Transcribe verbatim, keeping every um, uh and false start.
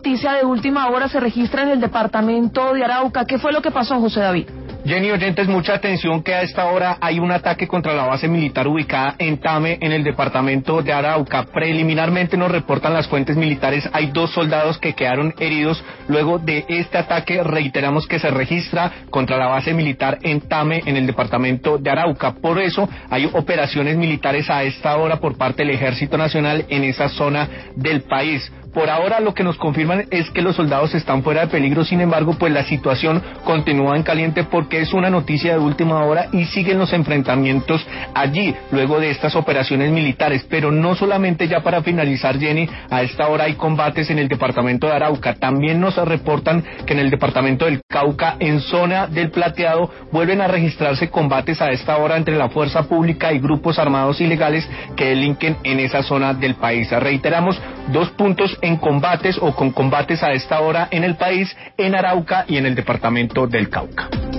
noticia de última hora se registra en el departamento de Arauca. ¿Qué fue lo que pasó, José David? Jenny, oyentes, mucha atención que a esta hora hay un ataque contra la base militar ubicada en Tame, en el departamento de Arauca. Preliminarmente nos reportan las fuentes militares, hay dos soldados que quedaron heridos luego de este ataque, reiteramos, que se registra contra la base militar en Tame, en el departamento de Arauca. Por eso hay operaciones militares a esta hora por parte del Ejército Nacional en esa zona del país. Por ahora lo que nos confirman es que los soldados están fuera de peligro, sin embargo, pues la situación continúa en caliente porque es una noticia de última hora y siguen los enfrentamientos allí, luego de estas operaciones militares. Pero no solamente, ya para finalizar, Jenny, a esta hora hay combates en el departamento de Arauca, también nos reportan que en el departamento del Cauca, en zona del Plateado, vuelven a registrarse combates a esta hora entre la fuerza pública y grupos armados ilegales que delinquen en esa zona del país. Reiteramos, dos puntos en combates o con combates a esta hora en el país, en Arauca y en el departamento del Cauca.